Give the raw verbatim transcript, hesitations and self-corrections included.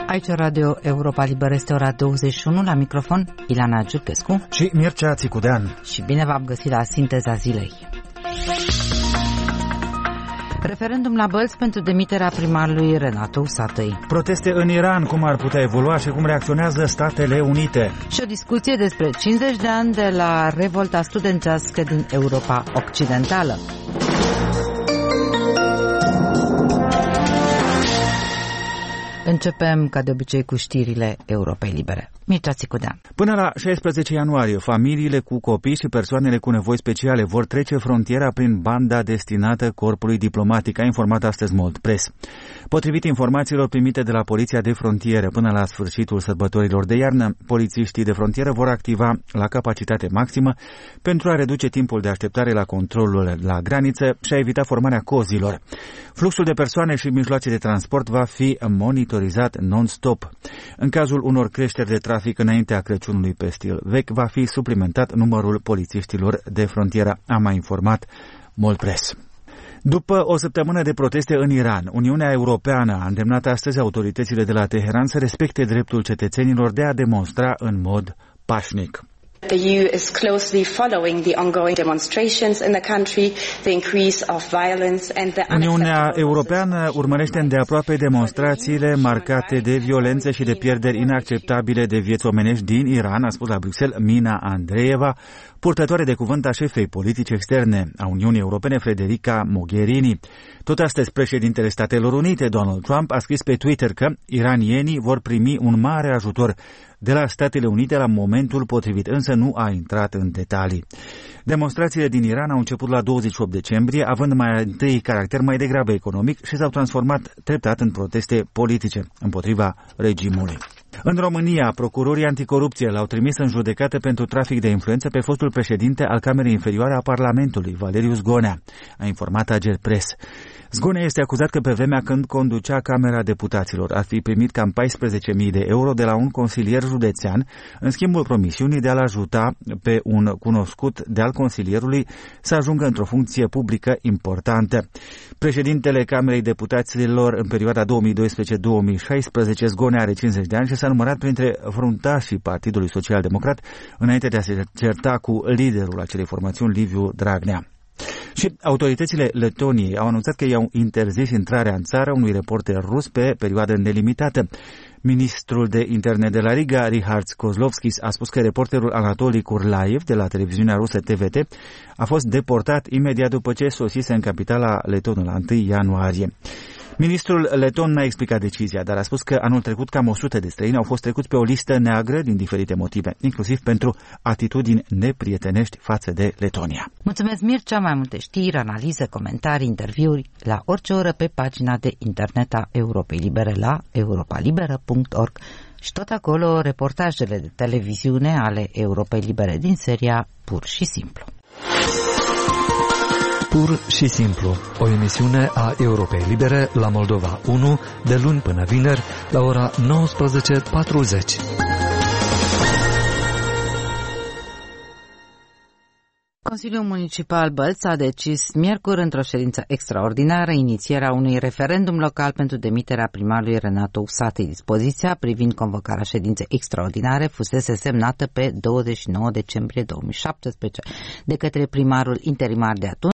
Aici Radio Europa Liberă, este ora douăzeci și unu, la microfon Ilana Giurchescu și Mircea Țicudean. Și bine v-am găsit la Sinteza Zilei. Referendum la Bălți pentru demiterea primarului Renato Usatăi. Proteste în Iran, cum ar putea evolua și cum reacționează Statele Unite. Și o discuție despre cincizeci de ani de la revolta studențească din Europa Occidentală. Începem, ca de obicei, cu știrile Europei Libere. Mircea Țicudean. Până la șaisprezece ianuarie, familiile cu copii și persoanele cu nevoi speciale vor trece frontiera prin banda destinată corpului diplomatic, a informat astăzi Mold Press. Potrivit informațiilor primite de la Poliția de Frontieră, până la sfârșitul sărbătorilor de iarnă, polițiștii de frontieră vor activa la capacitate maximă pentru a reduce timpul de așteptare la controlul la graniță și a evita formarea cozilor. Fluxul de persoane și mijloace de transport va fi monitorizat non-stop. În cazul unor creșteri de trafic înaintea Crăciunului pe stil vechi, va fi suplimentat numărul polițiștilor de frontieră, a mai informat Mold Press. După o săptămână de proteste în Iran, Uniunea Europeană a îndemnat astăzi autoritățile de la Teheran să respecte dreptul cetățenilor de a demonstra în mod pașnic. The E U is closely following the ongoing demonstrations in the country, the increase of violence and the Uniunea Europeană urmărește îndeaproape demonstrațiile marcate de violență și de pierderi inacceptabile de vieți omenești din Iran, a spus la Bruxelles Mina Andreeva, purtătoare de cuvânt a șefei politici externe a Uniunii Europene, Federica Mogherini. Tot astăzi, președintele Statelor Unite, Donald Trump, a scris pe Twitter că iranienii vor primi un mare ajutor de la Statele Unite la momentul potrivit, însă nu a intrat în detalii. Demonstrațiile din Iran au început la douăzeci și opt decembrie, având mai întâi caracter mai degrabă economic și s-au transformat treptat în proteste politice împotriva regimului. În România, procurorii anticorupție l-au trimis în judecată pentru trafic de influență pe fostul președinte al Camerei Inferioare a Parlamentului, Valeriu Zgonea, a informat Agerpres. Zgonea este acuzat că pe vremea când conducea Camera Deputaților ar fi primit cam paisprezece mii de euro de la un consilier județean în schimbul promisiunii de a-l ajuta pe un cunoscut de-al consilierului să ajungă într-o funcție publică importantă. Președintele Camerei Deputaților în perioada două mii doisprezece - două mii șaisprezece, Zgonea are cincizeci de ani și s-a numărat printre fruntașii Partidului Social Democrat înainte de a se certa cu liderul acelei formațiuni, Liviu Dragnea. Și autoritățile Letoniei au anunțat că i-au interzis intrarea în țară unui reporter rus pe perioadă nelimitată. Ministrul de interne de la Riga, Richard Kozlovskis, a spus că reporterul Anatoli Kurlaev de la televiziunea rusă T V T a fost deportat imediat după ce sosise în capitala letonă la întâi ianuarie. Ministrul leton n-a explicat decizia, dar a spus că anul trecut cam o sută de străini au fost trecuți pe o listă neagră din diferite motive, inclusiv pentru atitudini neprietenești față de Letonia. Mulțumesc, Mircea. Mai multe știri, analize, comentarii, interviuri la orice oră pe pagina de internet a Europei Libere la europa liberă punct org și tot acolo reportajele de televiziune ale Europei Libere din seria Pur și Simplu. Pur și Simplu, o emisiune a Europei Libere la Moldova unu, de luni până vineri, la ora nouăsprezece patruzeci. Consiliul Municipal Bălți a decis miercuri, într-o ședință extraordinară, inițierea unui referendum local pentru demiterea primarului Renato Usatăi. Dispoziția privind convocarea ședinței extraordinare fusese semnată pe douăzeci și nouă decembrie două mii șaptesprezece de către primarul interimar de atunci,